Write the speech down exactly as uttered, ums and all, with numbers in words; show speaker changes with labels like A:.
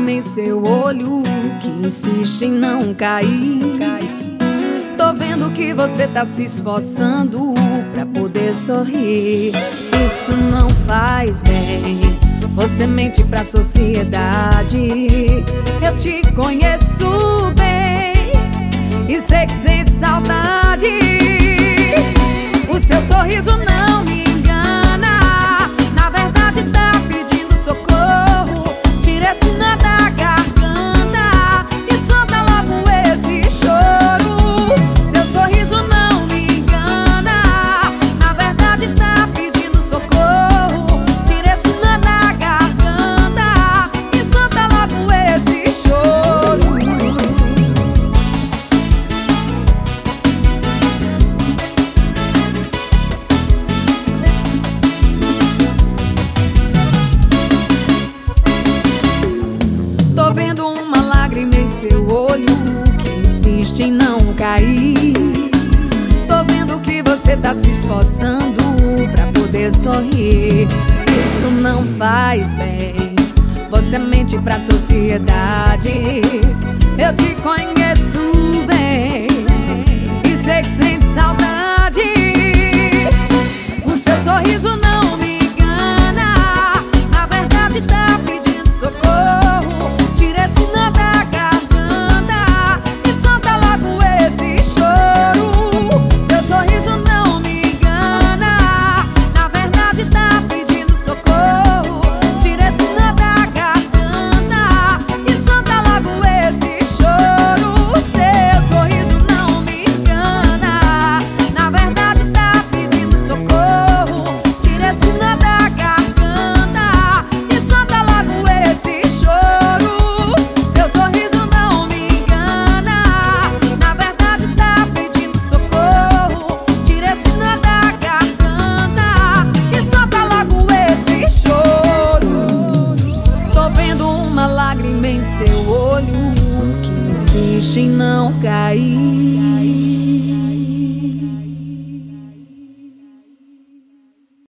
A: lágrima em seu olho que insiste em não cair. Tô vendo que você tá se esforçando pra poder sorrir. Isso não faz bem. Você mente pra sociedade. Eu te conheço bem e sei que sente saudade. O seu sorriso não me engana. Na verdade tá pedindo socorro. Tira esse nó da garganta e solta logo esse choro. Seu sorriso não me engana. Na verdade tá pedindo socorro. Tira esse nó da garganta e solta logo esse choro. Tô vendo uma lágrima em seu olho que insiste em não cair. Tô vendo que você tá se esforçando pra poder sorrir. Isso não faz bem. Você mente pra sociedade. Eu te conheço bem e sei que sente saudade. O seu sorriso não me engana. Na verdade tá pedindo socorro. Tira esse nó da garganta e solta logo esse choro. Seu sorriso não me engana. Na verdade tá pedindo socorro. Tira esse nó da garganta e solta logo esse choro. Seu sorriso não me engana. Na verdade tá pedindo socorro. Tira esse nó da garganta e solta logo esse choro. Seu sorriso não me engana. Na verdade tá pedindo socorro. Tira esse nó da garganta e solta logo esse choro. Tô vendo uma lágrima em seu olho que insiste em não cair.